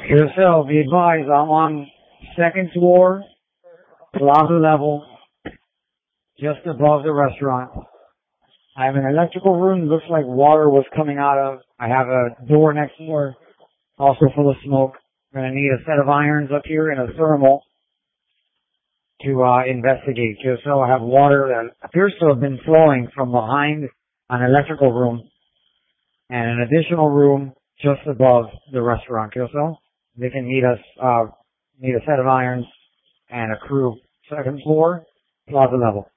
Yourself, be advised, I'm on second floor, plaza level, just above the restaurant. I have an electrical room, looks like water was coming out of. I have a door next door, also full of smoke. I'm going to need a set of irons up here and a thermal to investigate. So I have water that appears to have been flowing from behind an electrical room and an additional room just above the restaurant. So they can need us, need a set of irons and a crew, second floor, plaza level.